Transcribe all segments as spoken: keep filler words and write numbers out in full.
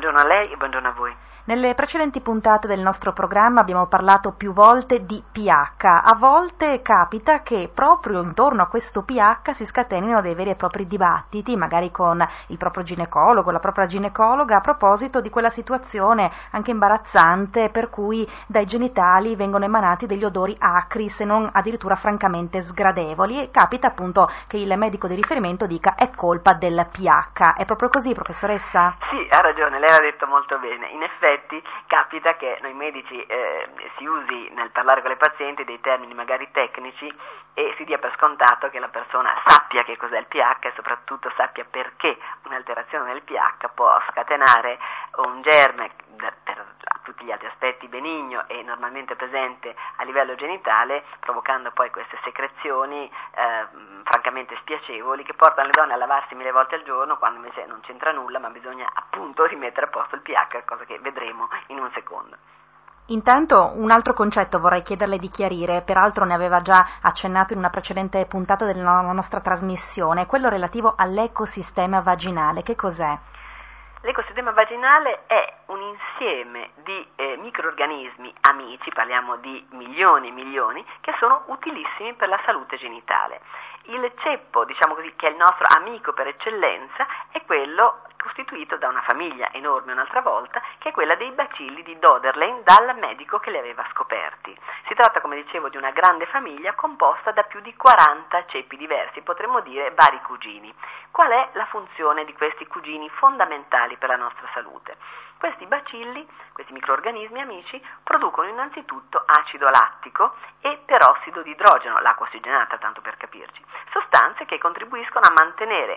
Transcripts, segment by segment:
Buongiorno a lei e buongiorno a voi. Nelle precedenti puntate del nostro programma abbiamo parlato più volte di pH. A volte capita che proprio intorno a questo pH si scatenino dei veri e propri dibattiti, magari con il proprio ginecologo, la propria ginecologa, a proposito di quella situazione anche imbarazzante per cui dai genitali vengono emanati degli odori acri, se non addirittura francamente sgradevoli, e capita appunto che il medico di riferimento dica è colpa del pH. È proprio così, professoressa? Sì, ha ragione, lei ha detto molto bene. In effetti capita che noi medici eh, si usi nel parlare con le pazienti dei termini magari tecnici e si dia per scontato che la persona sappia che cos'è il pH e soprattutto sappia perché un'alterazione del pH può scatenare un germe per a tutti gli altri aspetti benigno e normalmente presente a livello genitale, provocando poi queste secrezioni eh, francamente spiacevoli che portano le donne a lavarsi mille volte al giorno, quando invece non c'entra nulla, ma bisogna appunto rimettere a posto il pH, cosa che vedremo in un secondo. Intanto un altro concetto vorrei chiederle di chiarire, peraltro ne aveva già accennato in una precedente puntata della nostra trasmissione, quello relativo all'ecosistema vaginale. Che cos'è? L'ecosistema vaginale è un insieme di eh, microrganismi amici, parliamo di milioni e milioni, che sono utilissimi per la salute genitale. Il ceppo, diciamo così, che è il nostro amico per eccellenza, è quello costituito da una famiglia enorme un'altra volta, che è quella dei bacilli di Doderlein dal medico che li aveva scoperti. Si tratta, come dicevo, di una grande famiglia composta da più di quaranta ceppi diversi, potremmo dire vari cugini. Qual è la funzione di questi cugini fondamentali per la nostra salute? Questi bacilli, questi microrganismi amici, producono innanzitutto acido lattico e perossido di idrogeno, l'acqua ossigenata tanto per capirci, sostanze che contribuiscono a mantenere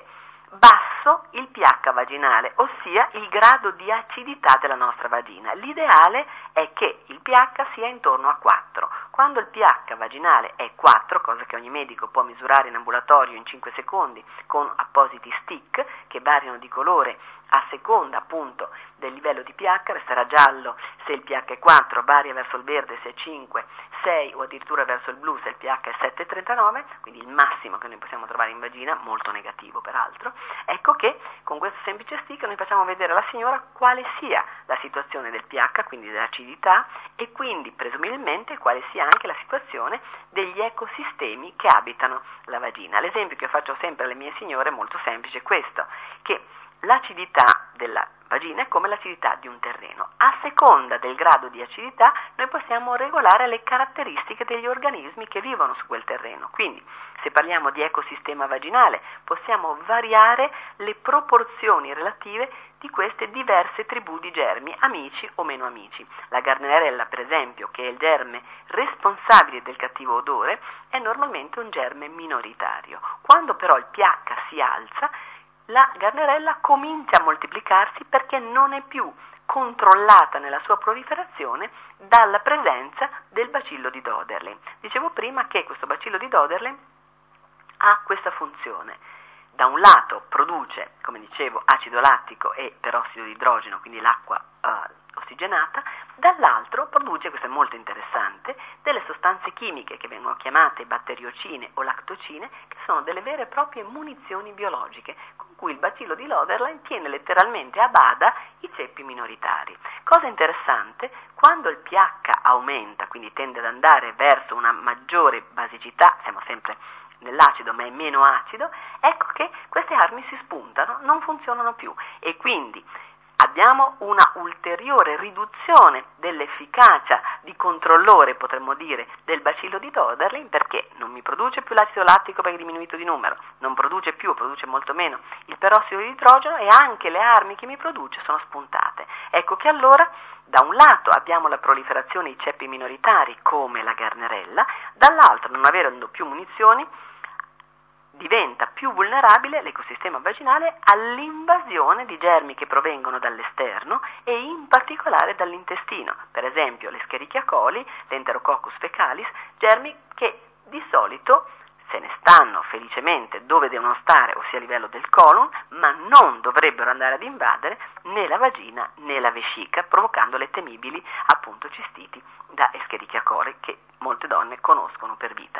basso il pH vaginale, ossia il grado di acidità della nostra vagina. L'ideale è che il pH sia intorno a quattro. Quando il pH vaginale è quattro, cosa che ogni medico può misurare in ambulatorio in cinque secondi con appositi stick che variano di colore a seconda appunto del livello di pH, resterà giallo se il pH è quattro, varia verso il verde se è cinque, sei o addirittura verso il blu se il pH è sette virgola trentanove, quindi il massimo che noi possiamo trovare in vagina, molto negativo peraltro. Ecco che con questo semplice stick noi facciamo vedere alla signora quale sia la situazione del pH, quindi dell'acidità, e quindi presumibilmente quale sia anche la situazione degli ecosistemi che abitano la vagina. L'esempio che faccio sempre alle mie signore è molto semplice, questo, che l'acidità della vagina è come l'acidità di un terreno. A seconda del grado di acidità noi possiamo regolare le caratteristiche degli organismi che vivono su quel terreno. Quindi, se parliamo di ecosistema vaginale, possiamo variare le proporzioni relative di queste diverse tribù di germi, amici o meno amici. La Gardnerella, per esempio, che è il germe responsabile del cattivo odore, è normalmente un germe minoritario. Quando però il pH si alza, la Gardnerella comincia a moltiplicarsi perché non è più controllata nella sua proliferazione dalla presenza del bacillo di Doderlein. Dicevo prima che questo bacillo di Doderlein ha questa funzione. Da un lato produce, come dicevo, acido lattico e perossido di idrogeno, quindi l'acqua uh, ossigenata, dall'altro produce, questo è molto interessante, delle sostanze chimiche che vengono chiamate batteriocine o lactocine, che sono delle vere e proprie munizioni biologiche con cui il bacillo di Doderlein tiene letteralmente a bada i ceppi minoritari. Cosa interessante, quando il pH aumenta, quindi tende ad andare verso una maggiore basicità, siamo sempre nell'acido ma è meno acido, ecco che queste armi si spuntano, non funzionano più e quindi abbiamo una ulteriore riduzione dell'efficacia di controllore, potremmo dire, del bacillo di Doderlein, perché non mi produce più l'acido lattico perché è diminuito di numero, non produce più, produce molto meno il perossido di idrogeno e anche le armi che mi produce sono spuntate. Ecco che allora da un lato abbiamo la proliferazione di ceppi minoritari come la Gardnerella, dall'altro, non avendo più munizioni, diventa più vulnerabile l'ecosistema vaginale all'invasione di germi che provengono dall'esterno e in particolare dall'intestino, per esempio l'Escherichia coli, l'Enterococcus fecalis, germi che di solito se ne stanno felicemente dove devono stare, ossia a livello del colon, ma non dovrebbero andare ad invadere né la vagina né la vescica, provocando le temibili appunto cistiti da Escherichia coli che molte donne conoscono per vita.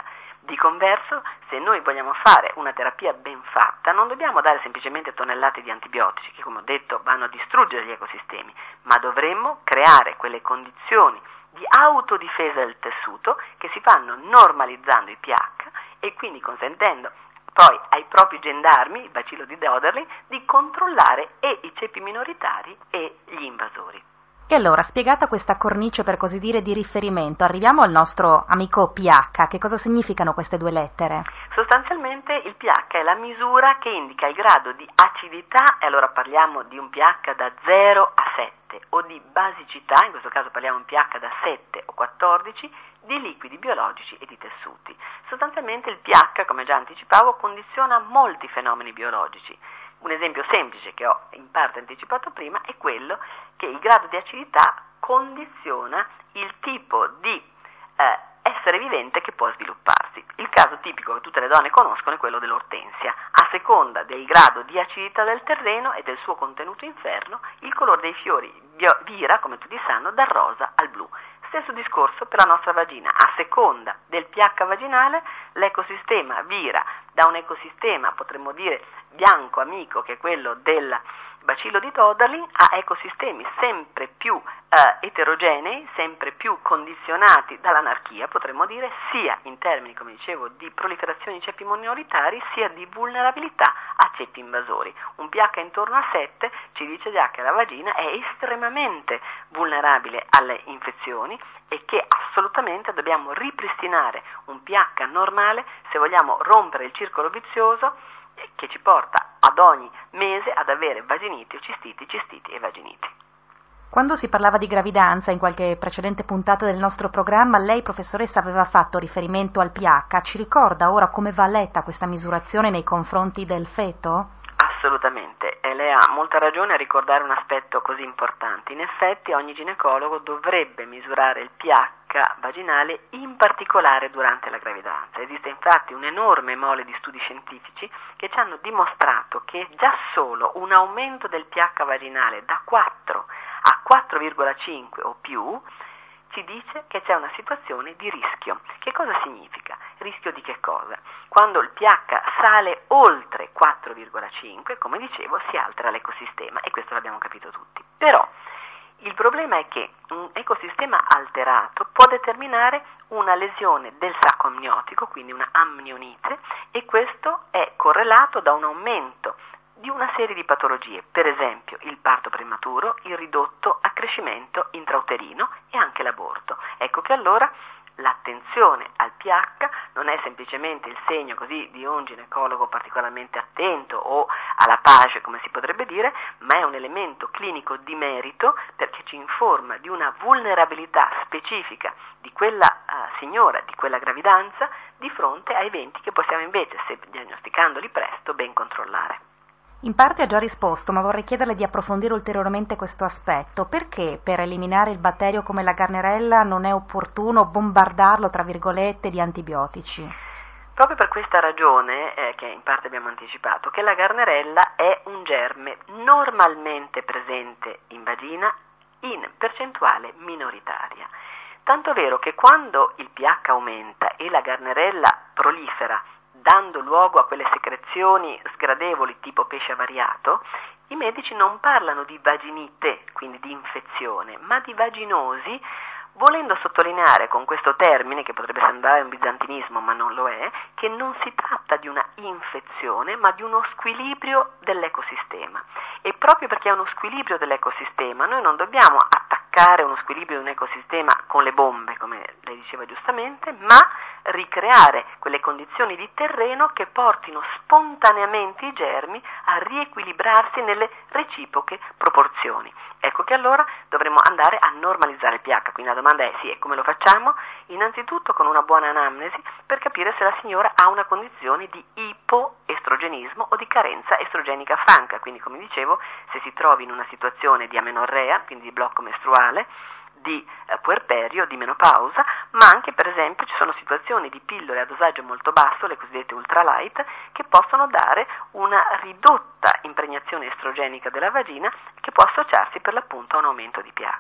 Di converso, se noi vogliamo fare una terapia ben fatta, non dobbiamo dare semplicemente tonnellate di antibiotici, che come ho detto vanno a distruggere gli ecosistemi, ma dovremmo creare quelle condizioni di autodifesa del tessuto che si fanno normalizzando i pH e quindi consentendo poi ai propri gendarmi, il bacillo di Doderley, di controllare e i ceppi minoritari e gli invasori. E allora, spiegata questa cornice per così dire di riferimento, arriviamo al nostro amico pH. Che cosa significano queste due lettere? Sostanzialmente il pH è la misura che indica il grado di acidità, e allora parliamo di un pH da zero a sette, o di basicità, in questo caso parliamo di un pH da sette o quattordici, di liquidi biologici e di tessuti. Sostanzialmente il pH, come già anticipavo, condiziona molti fenomeni biologici. Un esempio semplice che ho in parte anticipato prima è quello che il grado di acidità condiziona il tipo di eh, essere vivente che può svilupparsi. Il caso tipico che tutte le donne conoscono è quello dell'ortensia. A seconda del grado di acidità del terreno e del suo contenuto interno, il colore dei fiori bio- vira, come tutti sanno, dal rosa al blu. Stesso discorso per la nostra vagina, a seconda del pH vaginale l'ecosistema vira da un ecosistema, potremmo dire, bianco amico, che è quello del bacillo di Doderley, a ecosistemi sempre più eh, eterogenei, sempre più condizionati dall'anarchia, potremmo dire, sia in termini, come dicevo, di proliferazione di ceppi minoritari, sia di vulnerabilità a ceppi invasori. Un pH intorno a sette ci dice già che la vagina è estremamente vulnerabile alle infezioni e che assolutamente dobbiamo ripristinare un pH normale se vogliamo rompere il circolo vizioso che ci porta ad ogni mese ad avere vaginiti o cistiti, cistiti e vaginiti. Quando si parlava di gravidanza in qualche precedente puntata del nostro programma, lei, professoressa, aveva fatto riferimento al pH. Ci ricorda ora come va letta questa misurazione nei confronti del feto? Assolutamente, e lei ha molta ragione a ricordare un aspetto così importante. In effetti ogni ginecologo dovrebbe misurare il pH vaginale, in particolare durante la gravidanza. Esiste infatti un'enorme mole di studi scientifici che ci hanno dimostrato che già solo un aumento del pH vaginale da quattro a quattro virgola cinque o più ci dice che c'è una situazione di rischio. Che cosa significa? Rischio di che cosa? Quando il pH sale oltre quattro virgola cinque, come dicevo, si altera l'ecosistema, e questo l'abbiamo capito tutti. Però il problema è che un ecosistema alterato può determinare una lesione del sacco amniotico, quindi una amnionite, e questo è correlato da un aumento di una serie di patologie, per esempio il parto prematuro, il ridotto accrescimento intrauterino e anche l'aborto. Ecco che allora l'attenzione al pH non è semplicemente il segno così di un ginecologo particolarmente attento o alla pace, come si potrebbe dire, ma è un elemento clinico di merito perché ci informa di una vulnerabilità specifica di quella uh, signora, di quella gravidanza, di fronte a eventi che possiamo invece, se diagnosticandoli presto, ben controllare. In parte ha già risposto, ma vorrei chiederle di approfondire ulteriormente questo aspetto. Perché per eliminare il batterio come la Gardnerella non è opportuno bombardarlo, tra virgolette, di antibiotici? Proprio per questa ragione, eh, che in parte abbiamo anticipato, che la Gardnerella è un germe normalmente presente in vagina in percentuale minoritaria. Tanto vero che quando il pH aumenta e la Gardnerella prolifera, dando luogo a quelle secrezioni sgradevoli tipo pesce avariato, i medici non parlano di vaginite, quindi di infezione, ma di vaginosi, volendo sottolineare con questo termine, che potrebbe sembrare un bizantinismo ma non lo è, che non si tratta di una infezione ma di uno squilibrio dell'ecosistema. E proprio perché è uno squilibrio dell'ecosistema, noi non dobbiamo attaccare uno squilibrio di un ecosistema con le bombe, come lei diceva giustamente, ma ricreare quelle condizioni di terreno che portino spontaneamente i germi a riequilibrarsi nelle reciproche proporzioni. Ecco che allora dovremo andare a normalizzare il pH, quindi la domanda è sì, e come lo facciamo? Innanzitutto con una buona anamnesi per capire se la signora ha una condizione di ipoestrogenismo o di carenza estrogenica franca, quindi come dicevo, se si trovi in una situazione di amenorrea, quindi di blocco mestruale, di eh, puerperio, di menopausa, ma anche per esempio ci sono situazioni di pillole a dosaggio molto basso, le cosiddette ultralight, che possono dare una ridotta impregnazione estrogenica della vagina che può associarsi per l'appunto a un aumento di pH.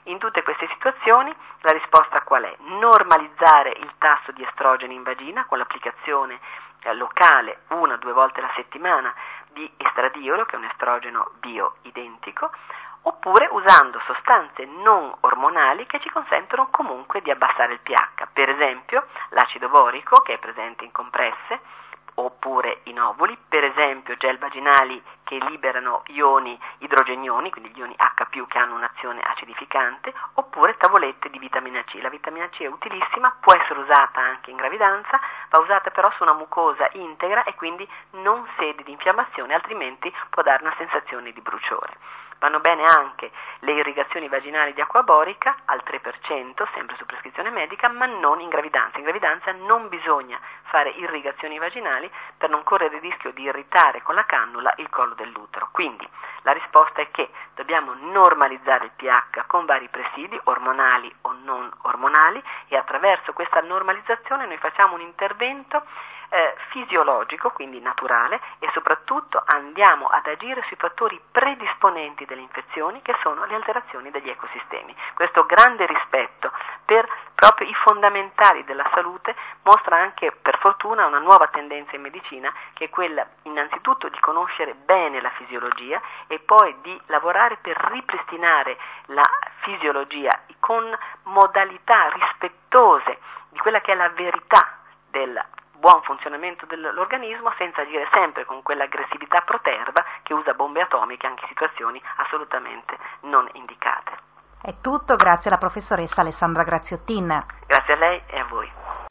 In tutte queste situazioni la risposta qual è? Normalizzare il tasso di estrogeni in vagina con l'applicazione eh, locale una o due volte alla settimana di estradiolo, che è un estrogeno bioidentico, oppure usando sostanze non ormonali che ci consentono comunque di abbassare il pH, per esempio l'acido borico, che è presente in compresse, oppure in ovuli, per esempio gel vaginali che liberano ioni idrogenioni, quindi gli ioni H più che hanno un'azione acidificante, oppure tavolette di vitamina C. La vitamina C è utilissima, può essere usata anche in gravidanza, va usata però su una mucosa integra e quindi non sede di infiammazione, altrimenti può dare una sensazione di bruciore. Vanno bene anche le irrigazioni vaginali di acqua borica al tre per cento, sempre su prescrizione medica, ma non in gravidanza. In gravidanza non bisogna fare irrigazioni vaginali per non correre il rischio di irritare con la cannula il collo dell'utero. Quindi la risposta è che dobbiamo normalizzare il pH con vari presidi, ormonali o non ormonali, e attraverso questa normalizzazione noi facciamo un intervento Eh, fisiologico, quindi naturale, e soprattutto andiamo ad agire sui fattori predisponenti delle infezioni, che sono le alterazioni degli ecosistemi. Questo grande rispetto per proprio i fondamentali della salute mostra anche, per fortuna, una nuova tendenza in medicina, che è quella innanzitutto di conoscere bene la fisiologia e poi di lavorare per ripristinare la fisiologia con modalità rispettose di quella che è la verità del buon funzionamento dell'organismo, senza agire sempre con quell'aggressività proterva che usa bombe atomiche anche in situazioni assolutamente non indicate. È tutto, grazie alla professoressa Alessandra Graziottin. Grazie a lei e a voi.